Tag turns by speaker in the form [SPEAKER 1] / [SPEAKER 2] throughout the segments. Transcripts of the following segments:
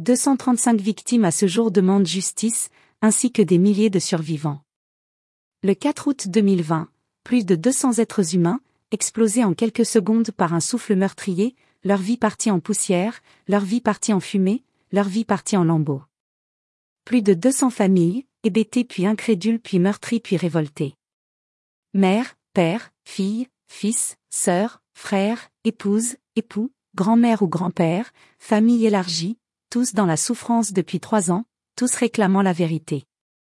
[SPEAKER 1] 235 victimes à ce jour demandent justice, ainsi que des milliers de survivants. Le 4 août 2020, plus de 200 êtres humains, explosés en quelques secondes par un souffle meurtrier, leur vie partie en poussière, leur vie partie en fumée, leur vie partie en lambeaux. Plus de 200 familles, hébétées puis incrédules puis meurtries puis révoltées. Mère, père, fille, fils, sœur, frère, épouse, époux, grand-mère ou grand-père, famille élargie, tous dans la souffrance depuis 3 ans, tous réclamant la vérité.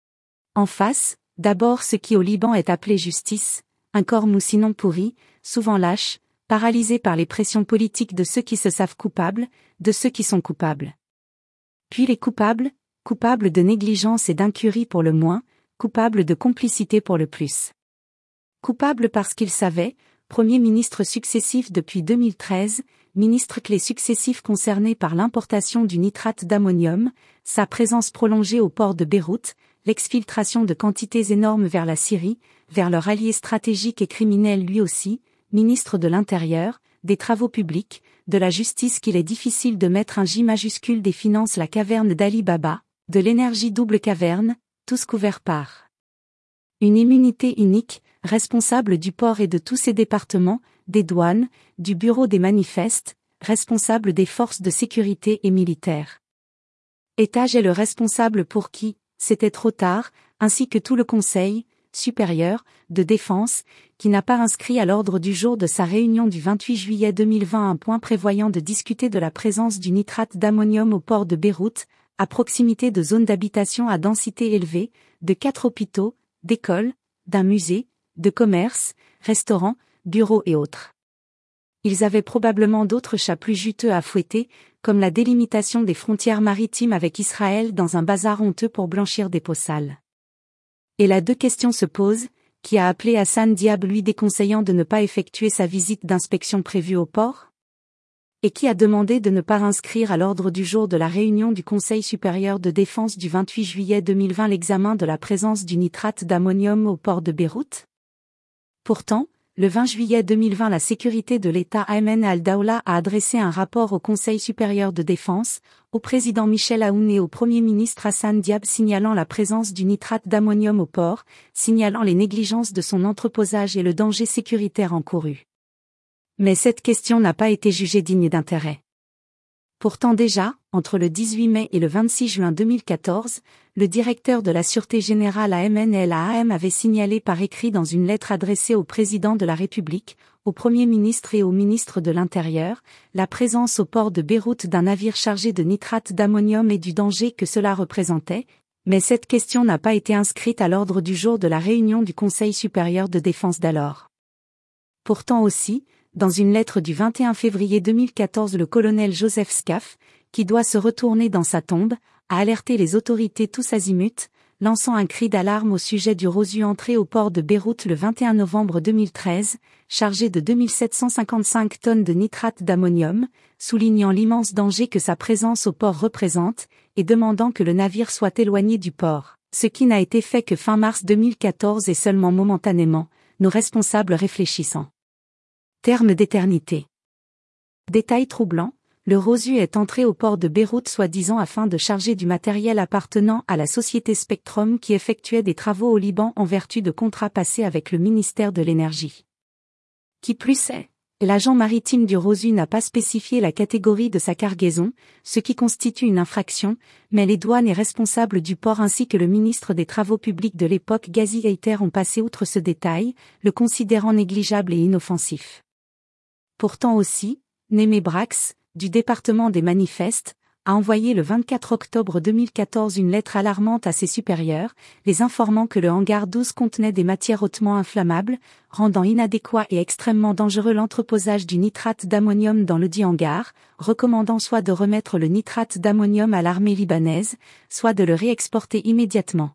[SPEAKER 1] En face, d'abord ce qui au Liban est appelé justice, un corps mou sinon pourri, souvent lâche, paralysé par les pressions politiques de ceux qui se savent coupables, de ceux qui sont coupables. Puis les coupables de négligence et d'incurie pour le moins, coupables de complicité pour le plus. Coupables parce qu'ils savaient, Premier ministre successif depuis 2013, ministres clés successifs concernés par l'importation du nitrate d'ammonium, sa présence prolongée au port de Beyrouth, l'exfiltration de quantités énormes vers la Syrie, vers leur allié stratégique et criminel lui aussi, ministre de l'Intérieur, des Travaux publics, de la Justice qu'il est difficile de mettre un J majuscule des finances la caverne d'Ali Baba, de l'énergie double caverne, tous couverts par une immunité unique, responsable du port et de tous ses départements, des douanes, du bureau des manifestes, responsable des forces de sécurité et militaires. Étage est le responsable pour qui, c'était trop tard, ainsi que tout le Conseil supérieur de défense, qui n'a pas inscrit à l'ordre du jour de sa réunion du 28 juillet 2020 un point prévoyant de discuter de la présence du nitrate d'ammonium au port de Beyrouth, à proximité de zones d'habitation à densité élevée, de 4 hôpitaux, d'écoles, d'un musée, de commerces, restaurants, bureaux et autres. Ils avaient probablement d'autres chats plus juteux à fouetter, comme la délimitation des frontières maritimes avec Israël dans un bazar honteux pour blanchir des peaux sales. Et là 2 questions se posent, qui a appelé Hassan Diab lui déconseillant de ne pas effectuer sa visite d'inspection prévue au port? Et qui a demandé de ne pas inscrire à l'ordre du jour de la réunion du Conseil supérieur de défense du 28 juillet 2020 l'examen de la présence du nitrate d'ammonium au port de Beyrouth? Pourtant, le 20 juillet 2020 la sécurité de l'État Ayman al-Dawla a adressé un rapport au Conseil supérieur de défense, au président Michel Aoun et au Premier ministre Hassan Diab signalant la présence du nitrate d'ammonium au port, signalant les négligences de son entreposage et le danger sécuritaire encouru. Mais cette question n'a pas été jugée digne d'intérêt. Pourtant déjà, entre le 18 mai et le 26 juin 2014, le directeur de la Sûreté Générale Ayman el-Haam avait signalé par écrit dans une lettre adressée au président de la République, au Premier ministre et au ministre de l'Intérieur, la présence au port de Beyrouth d'un navire chargé de nitrate d'ammonium et du danger que cela représentait, mais cette question n'a pas été inscrite à l'ordre du jour de la réunion du Conseil supérieur de défense d'alors. Pourtant aussi, dans une lettre du 21 février 2014 le colonel Joseph Scaff, qui doit se retourner dans sa tombe, a alerté les autorités tous azimuts, lançant un cri d'alarme au sujet du Rosu entré au port de Beyrouth le 21 novembre 2013, chargé de 2755 tonnes de nitrate d'ammonium, soulignant l'immense danger que sa présence au port représente, et demandant que le navire soit éloigné du port, ce qui n'a été fait que fin mars 2014 et seulement momentanément, nos responsables réfléchissant. Terme d'éternité. Détail troublant, le Rosu est entré au port de Beyrouth soi-disant afin de charger du matériel appartenant à la société Spectrum qui effectuait des travaux au Liban en vertu de contrats passés avec le ministère de l'Énergie. Qui plus est, l'agent maritime du Rosu n'a pas spécifié la catégorie de sa cargaison, ce qui constitue une infraction, mais les douanes et responsables du port ainsi que le ministre des Travaux publics de l'époque Ghazi Haïter ont passé outre ce détail, le considérant négligeable et inoffensif. Pourtant aussi, Némé Brax, du département des manifestes, a envoyé le 24 octobre 2014 une lettre alarmante à ses supérieurs, les informant que le hangar 12 contenait des matières hautement inflammables, rendant inadéquat et extrêmement dangereux l'entreposage du nitrate d'ammonium dans le dit hangar, recommandant soit de remettre le nitrate d'ammonium à l'armée libanaise, soit de le réexporter immédiatement.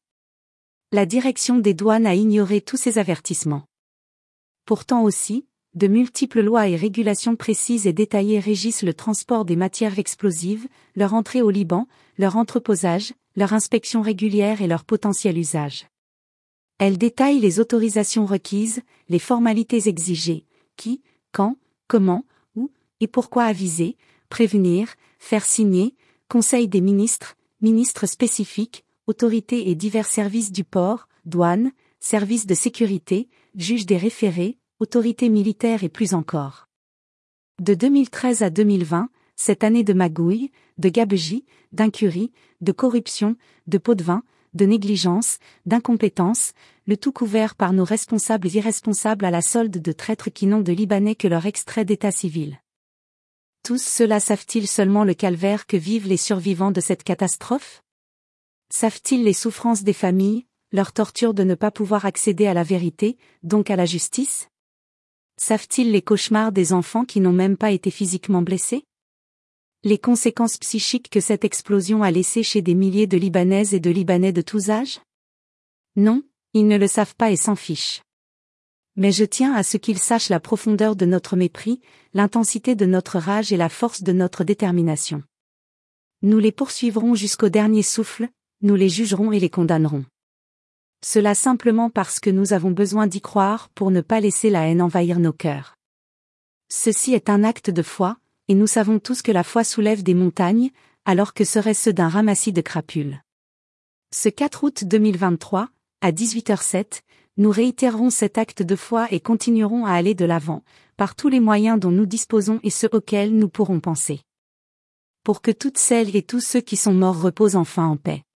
[SPEAKER 1] La direction des douanes a ignoré tous ces avertissements. Pourtant aussi, de multiples lois et régulations précises et détaillées régissent le transport des matières explosives, leur entrée au Liban, leur entreposage, leur inspection régulière et leur potentiel usage. Elles détaillent les autorisations requises, les formalités exigées, qui, quand, comment, où et pourquoi aviser, prévenir, faire signer, Conseil des ministres, ministres spécifiques, autorités et divers services du port, douane, services de sécurité, juges des référés, autorités militaires et plus encore. De 2013 à 2020, cette année de magouilles, de gabegie, d'incurie, de corruption, de pots de vin, de négligence, d'incompétence, le tout couvert par nos responsables irresponsables à la solde de traîtres qui n'ont de Libanais que leur extrait d'état civil. Tous ceux-là savent-ils seulement le calvaire que vivent les survivants de cette catastrophe? Savent-ils les souffrances des familles, leur torture de ne pas pouvoir accéder à la vérité, donc à la justice? Savent-ils les cauchemars des enfants qui n'ont même pas été physiquement blessés? Les conséquences psychiques que cette explosion a laissées chez des milliers de Libanaises et de Libanais de tous âges? Non, ils ne le savent pas et s'en fichent. Mais je tiens à ce qu'ils sachent la profondeur de notre mépris, l'intensité de notre rage et la force de notre détermination. Nous les poursuivrons jusqu'au dernier souffle, nous les jugerons et les condamnerons. Cela simplement parce que nous avons besoin d'y croire pour ne pas laisser la haine envahir nos cœurs. Ceci est un acte de foi, et nous savons tous que la foi soulève des montagnes, alors que seraient ceux d'un ramassis de crapules. Ce 4 août 2023, à 18h07, nous réitérerons cet acte de foi et continuerons à aller de l'avant, par tous les moyens dont nous disposons et ceux auxquels nous pourrons penser. Pour que toutes celles et tous ceux qui sont morts reposent enfin en paix.